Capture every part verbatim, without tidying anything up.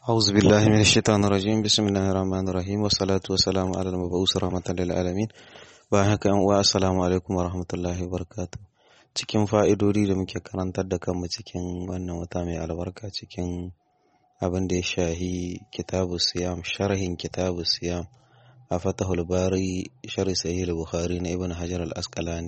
أعوذ بالله من الشيطان الرجيم بسم الله الرحمن الرحيم والصلاة والسلام على المبعوث رحمة للعالمين باهك والسلام عليكم ورحمة الله وبركاته. Cikin fa'idodi da muke karantar da kanmu cikin wannan wata mai albarka cikin abin da ya shahi kitabu siyam, sharhin kitabu siyam a Fatahul Bari sharhi Sahih al-Bukhari na Ibn Hajar al-Asqalani.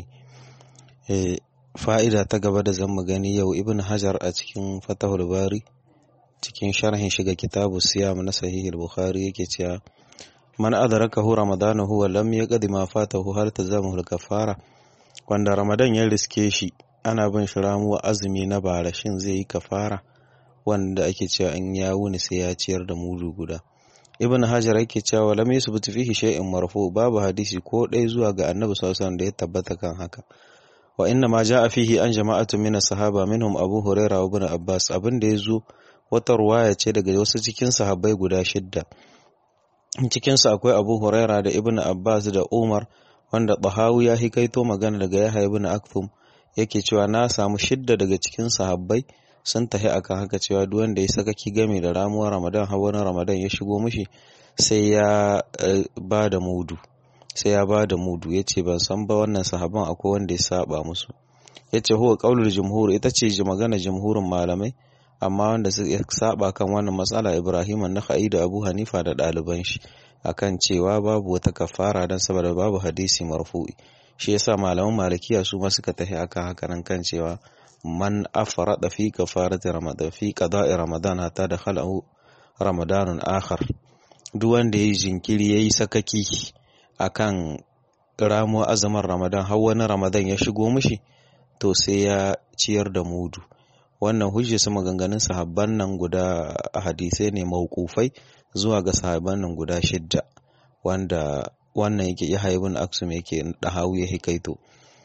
Fa'ida ta gaba da zan mu gani yau Ibn Hajar a cikin Fatahul Bari cikin sharhin shiga kitabu siyam na Sahih al-Bukhari yake cewa man adrakahu ramadanahu wa lam yaqdi ma fatahu hal tazamuhu al-kafara, wanda Ramadan ya riske shi ana bin shi ramuwa azumi na bara shin zai yi kafara, wanda ake cewa in ya wuni sai ya ciyar da mudu guda. Ibn Hajar yake cewa lam yusbut fihi shay'in marfu, babu hadisi ko dai zuwa ga Annabi sallallahu alaihi wasallam da ya tabbata kan haka. Wa inna ma jaa fihi an jama'atu min as-sahaba minhum Abu Hurairah wa Ibn Abbas, abin da yazo wata ruwaya ce daga wasu cikin sahabbai guda shidda. Cikin su akwai Abu Hurairah da Ibn Abbas da Umar, wanda Bahawi ya hikaito magana daga Yahya ibn Akthum yake cewa na samu shidda daga cikin sahabbai sun tahi akan haka cewa duk wanda ya sakaki game da ramuwar Ramadan har wani Ramadan ya shigo mishi sai ya ba da mudu sai ya ba da mudu yace ban san ba wannan sahaban akwai wanda ya saba musu. Yace huwa qaulul jumhur, ita ce magana jumhurin malamai, amma wanda suka saba kan wannan matsala Ibrahim an-Nakhai da Abu Hanifa da ɗaliban shi akan cewa babu wata kafara dan saboda babu hadisi marfu'i. Shi yasa malaman malikiya su ma suka tafi akan haka nan kan cewa man afrada fi kafarati ramadan fi qada'i ramadan hatta dakhalahu ramadanun akhar, duk wanda yayi jinkiri yayi sakaki akan ramuwa azumin Ramadan har wani Ramadan ya shigo mishi to sai ya ciyar da mudu. Wannan hujja su maganganun sahabban nan guda hadisai ne mauqufai zuwa ga sahabban nan guda shidda, wanda wannan yake Yahya ibn Aksum yake Dahawi ya hikaito.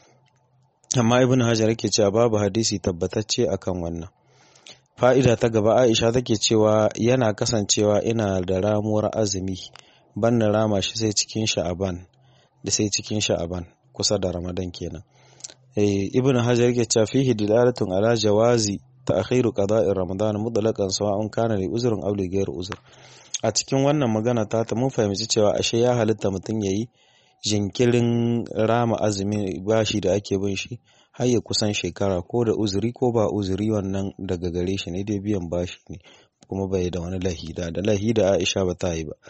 Amma Ibn Hajar yake cewa babu hadisi tabbatacce akan wannan. Fa'ida ta gaba, Aisha take cewa yana kasancewa ina da ramuwar azumi ban na rama shi sai cikin Sha'aban da sai cikin Sha'aban kusa da Ramadan kenan. Eh, Ibn Hajar yake cewa fihi dilalatun ala jawazi ta'khiru qada'i Ramadan mutlaqan sawa'un kana li uzrin aw li ghayri uzr. A cikin wannan magana ta ta mun fahimci cewa ashe ya halitta mutum yayi jinkirin rama azumi bashi da ake bin shi har ya kusan shekara, ko da uzuri ko ba uzuri, wannan daga gare shi ne dai biyan bashi ne kuma bai da wani lahida da lahida Aisha ba ta yi ba.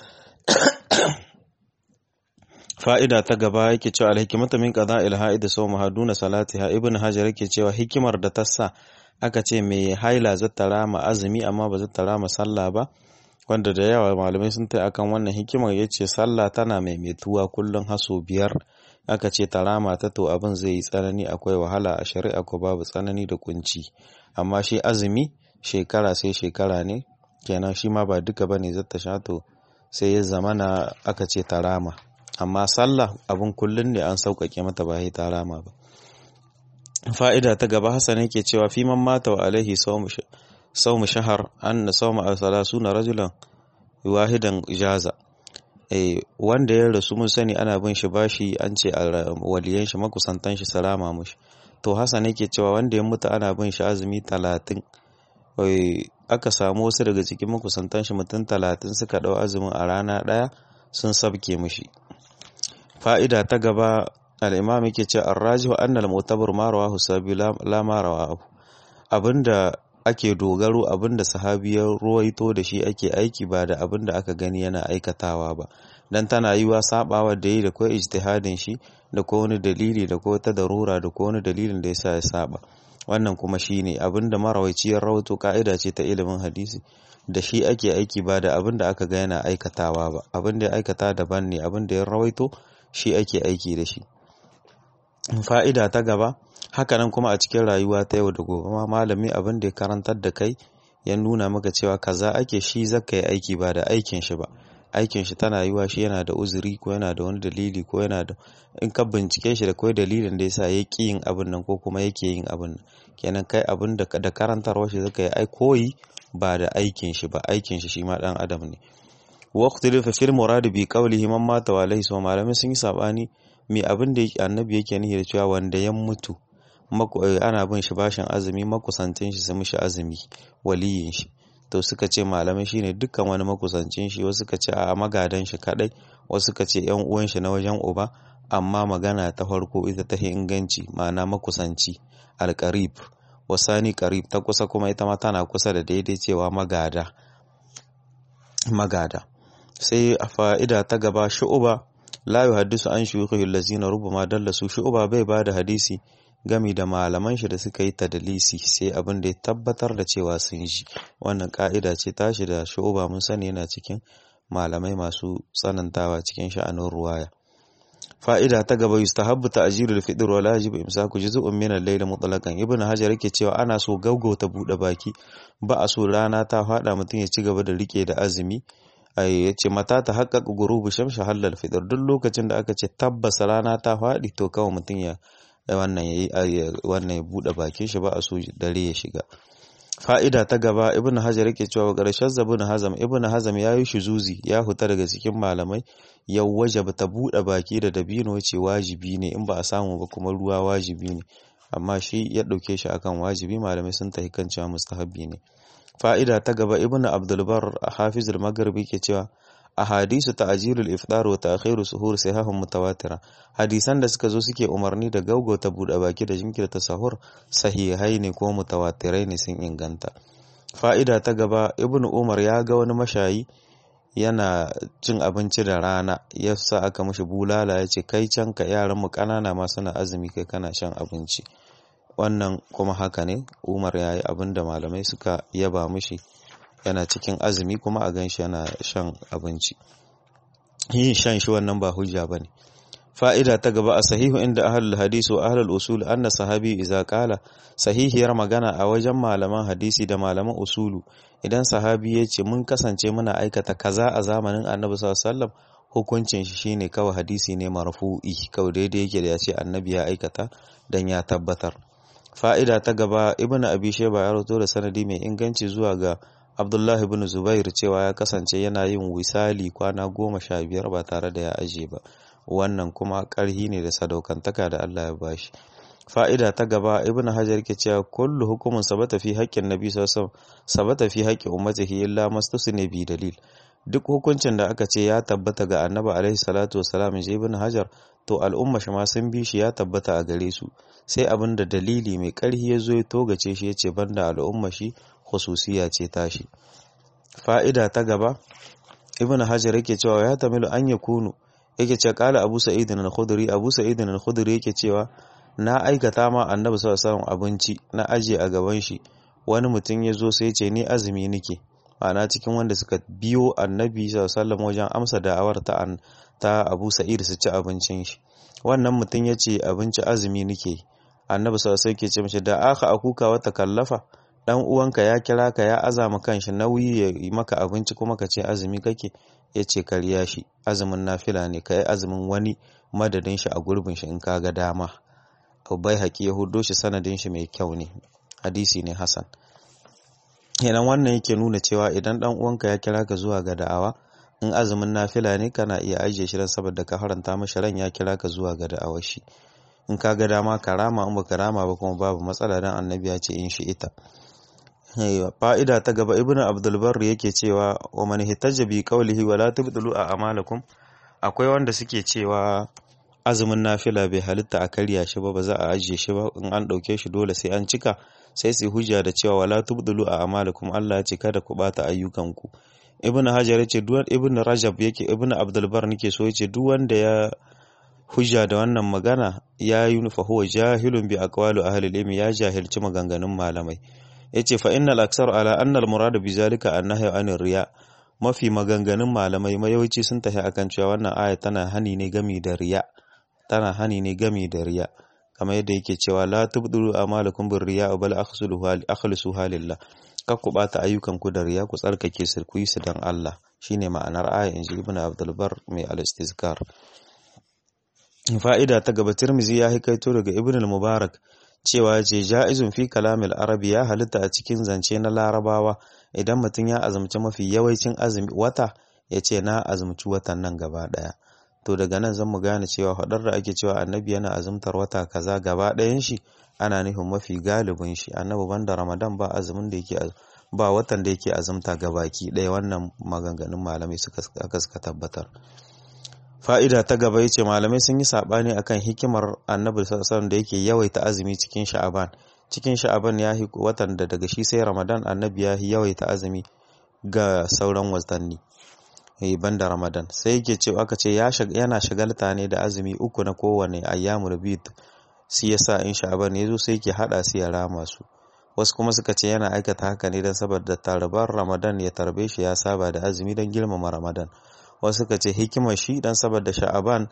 Fa'ida ta gaba yake cewa alhikimata min qada'il ha'id sawmaha duna salatiha. Ibn Hajar yake cewa hikimar da ta sa aka ce mai haila zata rama azumi amma ba zata rama sallah ba, wanda da yawa malamai sun tai akan wannan hikimar. Yace sallah tana maimaituwa kullun haso biyar, aka ce ta rama ta to abin zai yi tsanani, akwai wahala a shari'a ko babu tsanani da kunci. Amma shi azumi shekara sai shekara ne, kenan shi ma ba duka bane zata sha, to sai ya zamana aka ce ta rama. Amma sallah abun kullun ne, an sauƙaƙe mata ba sai ta rama ba. Fa'ida ta gaba, Hassan yake cewa fi man mata wa alaihi sawmu shahar anna sawma salasuna rajulan wahidan jaza. Eh, wanda ya rasu mun sani ana bin shi bashi, an ce waliyan shi makusantan shi salama mushi. To Hassan yake cewa wanda ya mutu ana bin shi azumi talatin, eh, aka samu wasu daga cikin makusantan shi mutum talatin suka dau azumin a rana daya sun sabke mushi. Fa'ida ta gaba, al-imam yake cewa ar-rajihu anna al-mu'tabar ma rawahu sahabi la ma rawahu, abinda ake dogaro abinda sahabi ya ruwaito da shi ake aiki ba da abinda aka gani yana aikatawa ba, dan tana yiwa sabawa da yi da kai ijtihadin shi da ko wani dalili da ko wata darura da ko wani dalilin da yasa ya saba. Wannan kuma shine abinda marawaici ya rawaito, ka'ida ce ta ilimin hadisi, da shi ake aiki ba da abinda aka ga yana aikatawa ba. Abinda ya aikata daban ne, abinda ya rawaito shi ake aiki da shi. Fa'ida ta gaba, hakanan kuma a cikin rayuwa ta yau da gobe ma malami abin da ya karantar da kai ya nuna maka cewa kaza ake, shi zaka yi aiki ba da aikin shi ba. Aikin shi tana yiwa shi yana da uzuri ko yana da wani dalili ko yana da, in ka bincike shi da kai dalilin da yasa ya ƙi yin abin nan ko kuma yake yin abin nan, kenan kai abin da da karantarwa shi zaka yi ai koyi ba da aikin shi ba. Aikin shi shi ma dan adam ne. Waqtilifa fil murad bi qawlihi man mata wa alayhi, malamai sun yi sabani me abin da annabi yake nihi da cewa wanda ya mutu ana bin shi bashin azumi makusantin shi su mishi azumi waliyin shi. to suka ce malamai shine dukkan wani makusancin shi, wasu suka ce a magadan shi kadai, wasu suka ce yan uwan shi na wajen uba, amma magana ta farko ita ta inganci, ma'ana makusanci alqarib wasani qarib, ta kusa kuma ita ma tana kusa da daidai cewa magada magada. Sai a fa'ida ta gaba, shu'uba la yuhaddisu an shuyukhihi allazina rubama dallasu, shu'uba bai bada hadisi gami da malaman shi da suka yi tadlisi sai abin da ya tabbatar da cewa sun ji. Wannan ka'ida ce tashi da shu'uba mun sani yana cikin malamai masu tsanantawa cikin sha'anin ruwaya. Fa'ida ta gaba, yustahabbu ta'jilul fitr wa la yajibu imsaku juz'un min al-layl mutlaqan. Ibn Hajar yake cewa ana so gaugauta bude baki, ba a so rana ta fada mutum ya ci gaba da rike da azumi. Ai yace mata ta haqqaqa gurubu shamsi halal fitr, duk lokacin da aka ce tabbas rana ta fadi to kawai mutum ya wannan yayi wannan ya bude bakin shi, ba a so dare ya shiga. Fa'ida ta gaba, Ibn Hajar yake cewa ƙarshen Ibn Hazm Ibn Hazm ya yi shuzuzi, ya huta daga cikin malamai, ya wajaba ta buɗe baki da dabino, ce wajibi ne, in ba a samu ba kuma ruwa wajibi ne, amma shi ya ɗauke shi akan wajibi, malamai sun tafi kan cewa mustahabbi ne. Fa'ida ta gaba, Ibn Abdul Barr Hafizul Maghribi ke cewa ahadisu ta'jilul iftar wa ta'khiru suhur sahihun mutawatira, hadisan da suka zo suke umarni da gaugauta buɗe baki da jinkirta sahur sahihai ne ko mutawatirai ne, sun inganta. Fa'ida ta gaba, Ibn Umar ya ga wani mashayi yana cin abinci da rana, ya sa aka mishi bulala, ya ce kai can ka, yaran mu ƙanana ma suna azumi kai kana shan abinci. Wannan kuma haka ne, Umar ya yi abin da malamai suka yaba mishi, yana cikin azumi kuma a ganshi yana shan abinci. Yin shan shi wannan ba hujja bane. Fa'ida ta gaba, a sahihu inda ahlul hadisi wa ahlul usul anna sahabi idza qala, sahihiyar magana a wajen malaman hadisi da malaman usulu, idan sahabi ya ce mun kasance muna aikata kaza a zamanin Annabi sallallahu alaihi wasallam, hukuncin shi shine kawai hadisi ne marfu'i, kawai daidai yake da ya ce Annabi ya aikata dan ya tabbatar. Fa'ida ta gaba, Ibn Abi Shayba ya rawaito da sanadi mai inganci zuwa ga Abdullahi ibn Zubair cewa ya kasance yana yin wisali kwana goma sha biyar ba tare da ya aje ba. Wannan kuma ƙarhi ne da sadaukantaka da Allah ya bashi. Fa'ida ta gaba, Ibn Hajar ke cewa kullu hukumin sabata fi haƙƙin Nabi sallallahu alaihi wasallam sabata fi haƙƙin ummatihi illa mastusne bi dalil. Duk hukuncin da aka ce ya tabbata ga Annabi alaihi salatu wasalam, je Ibn Hajar, to al'umma shi ma sun bi shi, ya tabbata a gare su, sai abin da dalili mai ƙarhi ya zo ya togace shi ya ce banda al'umma shi khususiya ce tashi. Fa'ida ta gaba, Ibn Hajar yake cewa ya tamilu an yakunu, yake ce kala Abu Sa'id al-Khudri, Abu Sa'id al-Khudri yake cewa na aikata ma Annabi sallallahu alaihi wasallam abinci na aje a gaban shi, wani mutum ya zo sai ya ce ni azumi nake, ma'ana cikin wanda suka biyo Annabi sallallahu alaihi wasallam wajen amsa da'awar ta ta Abu Sa'id su ci abincin shi. Wannan mutum ya ce abinci azumi nake. Annabi sallallahu alaihi wasallam ke ce mishi da aka akuka wata kallafa, dan uwanka ya kira ka ya azama kanshi nauyi ya yi maka abinci kuma ka ce azumi kake, ya ce kariya shi, azumin nafila ne, ka yi azumin wani madadin shi a gurbin shi in ka ga dama. Bai haƙi ya hudo shi, sanadin shi mai kyau ne, hadisi ne hasan. Kenan wannan yake nuna cewa idan dan uwanka ya kira ka zuwa ga da'awa, in azumin nafila ne kana iya ajiye shi dan saboda ka haranta mashi ran ya kira ka zuwa ga da'awar shi. In ka ga dama karama, in baka rama ba kuma babu matsala, dan Annabi ya ce in shi ita. Fa'ida ta gaba, Ibn Abdul Barr yake cewa wa man hitaja bi qawlihi wa la tubdilu a amalakum, akwai wanda suke cewa azumin nafila bai halitta a karya shi ba, ba za a ajiye shi ba, in an dauke shi dole sai an cika, sai su hujja da cewa wala tubdilu a amalakum, Allah ya ce kada ku bata ayyukanku. Ibn Hajar yace duk Ibn Rajab yake Ibn Abdul Barr nake so yace duk wanda ya hujja da wannan magana ya yi fa huwa jahilun bi aqwalu ahli ilmi, ya jahilci maganganun malamai. Yace fa innal aksar ala anna al murad bi zalika annahyu anir riya, mafi maganganun malamai mayawanci sun tafi akan cewa wannan aya tana hani ne gami da riya, tana hani ne gami da riya, kamar yadda yake cewa la tubdilu amalakum bir riya bal akhsuluha akhlisuha lillah, kar ku bata ayyukan ku da riya, ku tsarkake su ku yi su dan Allah, shine ma'anar aya inji Ibn Abdul Barr mai al-Istizkar. Fa'ida ta gaba, Tirmizi ya hikaito daga Ibn al-Mubarak cewa ce ja'izun fi kalamil arabi, ya halitta a cikin zance na larabawa idan mutum ya azumci mafi yawancin azumi wata, ya ce na azumci watan nan gaba daya. To daga nan zan mu gane cewa hadar da ake cewa Annabi yana azumtar wata kaza gaba dayan shi, ana nufin mafi galibin shi. Annabi banda Ramadan ba azumin da yake ba watan da yake azumta gabaki ɗaya. Wannan maganganun malamai suka suka tabbatar. Fa'ida ta gaba yace malamai sun yi sabani akan hikimar Annabi sallallahu alaihi wasallam da yake yawaita azumi cikin Sha'aban. Cikin Sha'aban ya yi watan da daga shi sai Ramadan, Annabi ya yawaita azumi ga sauran watanni eh banda Ramadan. Sai yake cewa aka ce yana shagalta ne da azumi uku na kowane ayyamul bid, shi yasa in Sha'aban yazo sai yake hada su ya rama su. Wasu kuma suka ce yana aikata haka ne don saboda tarbar Ramadan ya tarbe shi ya saba da azumi don girmama Ramadan. Wasu suka ce hikimar shi don saboda Sha'aban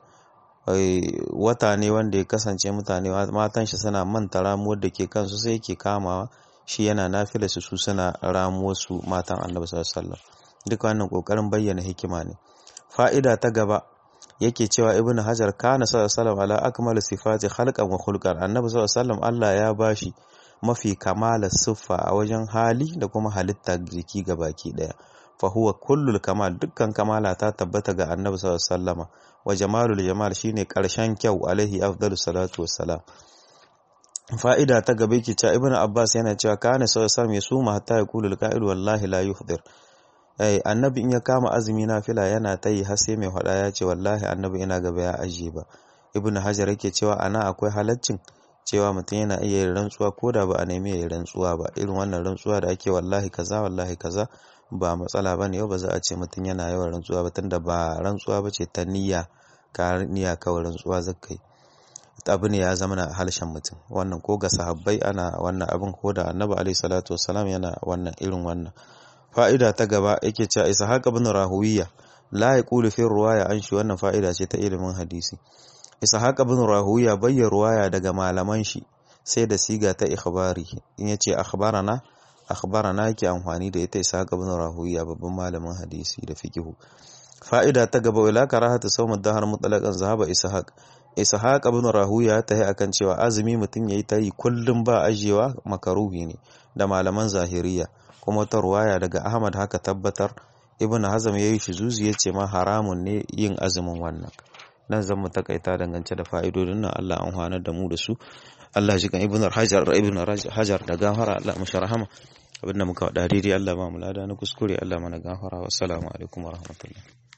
wata ne wanda ya kasance mutane matan shi suna manta ramuwar da ke kansu, sai yake kamawa shi yana nafila su su suna ramuwar su matan Annabi sallallahu alaihi wasallam. Duk wannan kokarin bayyana hikima ne. Fa'ida ta gaba yake cewa Ibn Hajar kana sallallahu alaihi wasallam ala akmal sifati khalqan wa khulqan. Annabi sallallahu alaihi wasallam Allah ya bashi mafi kamala siffa a wajen hali da kuma halitta jiki gabaki daya. Fa huwa kullul kamal, dukkan kamala ta tabbata ga Annabi sallallahu alaihi wasallama. Wa jamalul jamal shine karshen kyau, alaihi afdalus salatu wassalam. Fa'ida ta gaba yake cewa Ibn Abbas yana cewa kana sallallahu alaihi wasallam yasuma hatta yaqulu al-qa'il wallahi la yuhdir. Eh Annabi in ya kama azumi nafila yana tayi har sai mai hada ya ce wallahi Annabi ina gaba ya aje ba. Ibn Hajar yake cewa ana akwai halaccin cewa mutum yana iya yin rantsuwa ko da ba a nemi yin rantsuwa ba. Irin wannan rantsuwa da ake wallahi kaza wallahi kaza ba matsala bane, yau ba za a ce mutum yana yawan rantsuwa ba, tunda ba rantsuwa bace ta niyya, ka niyya kawai rantsuwa zakai. Abu ne ya zama na harshen mutum. Wannan ko ga sahabbai ana wannan abin, ko da Annabi alaihi salatu wassalam yana wannan irin wannan. Fa'ida ta gaba yake cewa Ishaq ibn Rahuwiya la yaqulu fi ruwaya an shi, wannan fa'ida ce ta ilimin hadisi. Ishaq ibn Rahuwiya bayya ruwaya daga malaman shi sai da siga ta ikhbari. In yace akhbarana akhbarana yake amfani da ita. Ishaq ibn Rahuwiya babban malamin hadisi da fiqh. Fa'ida ta gaba ila karahatu sawm ad-dahr mutlaqan zahaba Ishaq. Ishaq ibn Rahuwiya ta yi akan cewa azumi mutum yayi tayi kullum ba ajewa makaruhi ne da malaman zahiriya. Kuma ta ruwaya daga Ahmad haka tabbatar. Ibn Hazm yayi shuzuzi yace ma haramun ne yin azumin wannan. Nan zan mu takaita dangance da fa'idodin nan. Allah an hwanar da mu da su. Allah shi kan Ibn Hajar Ibn Hajar da gafara, Allah mashi rahama. Abinda muka wada daidai Allah ba mu lada, na kuskure Allah mana gafara. Wassalamu alaikum warahmatullahi.